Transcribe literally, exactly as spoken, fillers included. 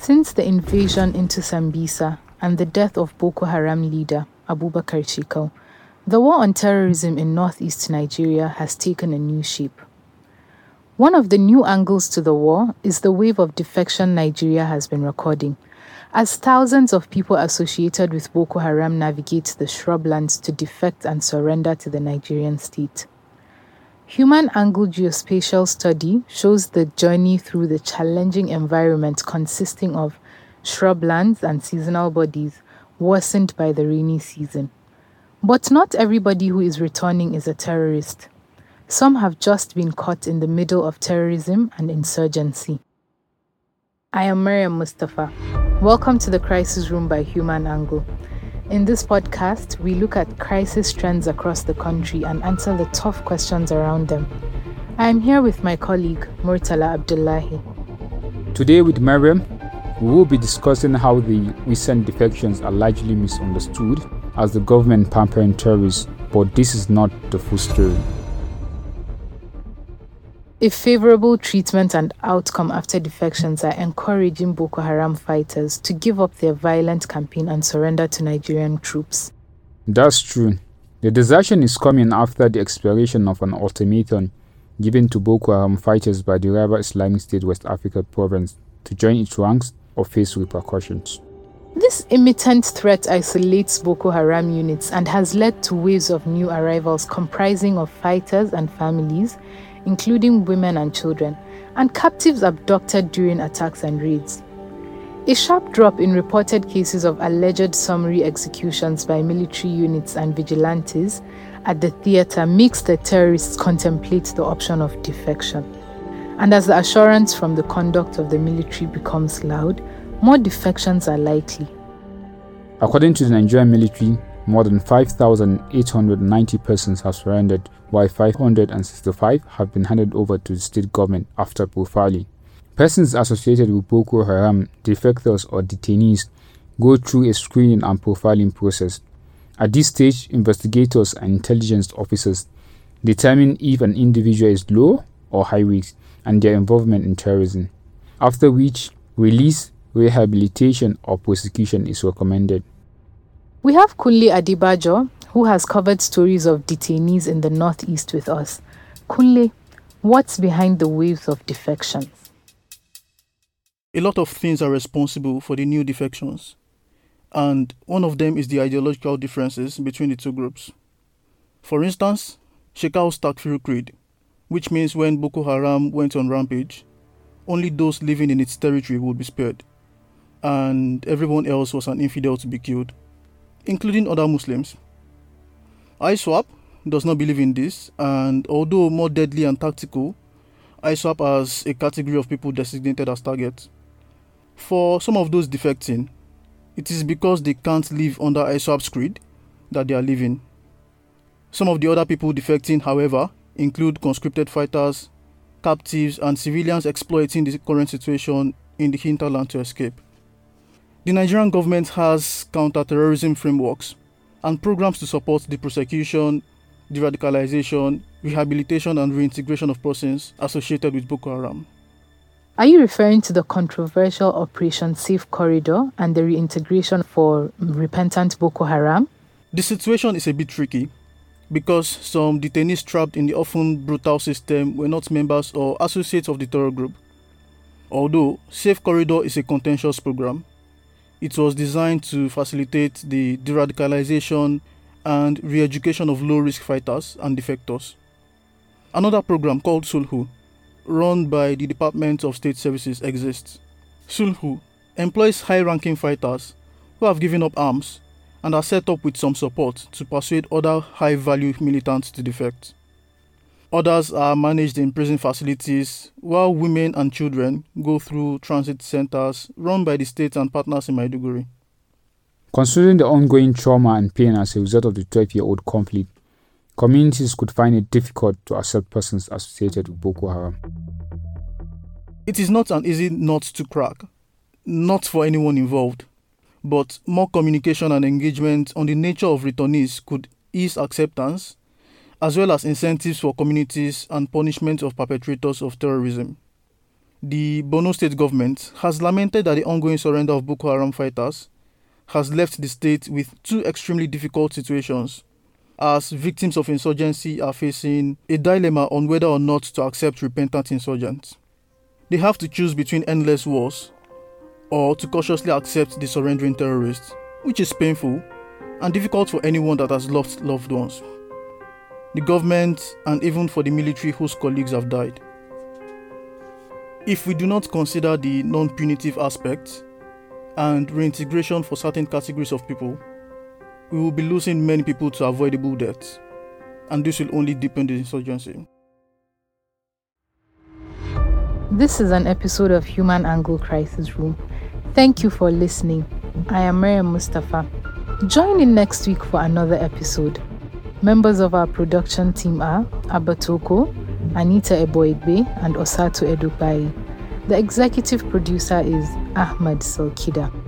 Since the invasion into Sambisa and the death of Boko Haram leader Abubakar Shekau, the war on terrorism in northeast Nigeria has taken a new shape. One of the new angles to the war is the wave of defection Nigeria has been recording, as thousands of people associated with Boko Haram navigate the shrublands to defect and surrender to the Nigerian state. Human Angle Geospatial Study shows the journey through the challenging environment consisting of shrublands and seasonal bodies worsened by the rainy season. But not everybody who is returning is a terrorist. Some have just been caught in the middle of terrorism and insurgency. I am Mariam Mustafa. Welcome to the Crisis Room by Human Angle. In this podcast, we look at crisis trends across the country and answer the tough questions around them. I am here with my colleague, Murtala Abdullahi. Today with Mariam, we will be discussing how the recent defections are largely misunderstood as the government pampering terrorists, but this is not the full story. If favorable treatment and outcome after defections are encouraging Boko Haram fighters to give up their violent campaign and surrender to Nigerian troops. That's true. The desertion is coming after the expiration of an ultimatum given to Boko Haram fighters by the rival Islamic State West Africa province to join its ranks or face repercussions. This imminent threat isolates Boko Haram units and has led to waves of new arrivals comprising of fighters and families, including women and children, and captives abducted during attacks and raids. A sharp drop in reported cases of alleged summary executions by military units and vigilantes at the theater makes the terrorists contemplate the option of defection. And as the assurance from the conduct of the military becomes loud, more defections are likely. According to the Nigerian military, more than five thousand eight hundred ninety persons have surrendered, while five hundred sixty-five have been handed over to the state government after profiling. Persons associated with Boko Haram, defectors or detainees, go through a screening and profiling process. At this stage, investigators and intelligence officers determine if an individual is low or high risk and their involvement in terrorism, after which release, rehabilitation or prosecution is recommended. We have Kunle Adebajo, who has covered stories of detainees in the northeast with us. Kunle, what's behind the waves of defections? A lot of things are responsible for the new defections, and one of them is the ideological differences between the two groups. For instance, Shekau's Takfiri Creed, which means when Boko Haram went on rampage, only those living in its territory would be spared, and everyone else was an infidel to be killed, including other Muslims. I SWAP does not believe in this, and although more deadly and tactical, I SWAP has a category of people designated as targets. For some of those defecting, it is because they can't live under I SWAP's creed that they are living. Some of the other people defecting, however, include conscripted fighters, captives, and civilians exploiting the current situation in the hinterland to escape. The Nigerian government has counter-terrorism frameworks and programs to support the prosecution, de-radicalization, rehabilitation and reintegration of persons associated with Boko Haram. Are you referring to the controversial Operation Safe Corridor and the reintegration for repentant Boko Haram? The situation is a bit tricky because some detainees trapped in the often brutal system were not members or associates of the terror group. Although Safe Corridor is a contentious program, it was designed to facilitate the de-radicalization and re-education of low-risk fighters and defectors. Another program called Sulhu, run by the Department of State Services, exists. Sulhu employs high-ranking fighters who have given up arms and are set up with some support to persuade other high-value militants to defect. Others are managed in prison facilities, while women and children go through transit centers run by the state and partners in Maiduguri. Considering the ongoing trauma and pain as a result of the twelve-year-old conflict, communities could find it difficult to accept persons associated with Boko Haram. It is not an easy nut to crack, not for anyone involved, but more communication and engagement on the nature of returnees could ease acceptance, as well as incentives for communities and punishment of perpetrators of terrorism. the Borno State government has lamented that the ongoing surrender of Boko Haram fighters has left the state with two extremely difficult situations, as victims of insurgency are facing a dilemma on whether or not to accept repentant insurgents. They have to choose between endless wars or to cautiously accept the surrendering terrorists, which is painful and difficult for anyone that has lost loved ones, the government, and even for the military whose colleagues have died. If we do not consider the non-punitive aspects and reintegration for certain categories of people, we will be losing many people to avoidable deaths, and this will only deepen the insurgency. This is an episode of Human Angle Crisis Room. Thank you for listening. I am Maryam Mustafa. Join in next week for another episode. Members of our production team are Abatoko, Anita Eboigbe, and Osato Edupai. The executive producer is Ahmad Salkida.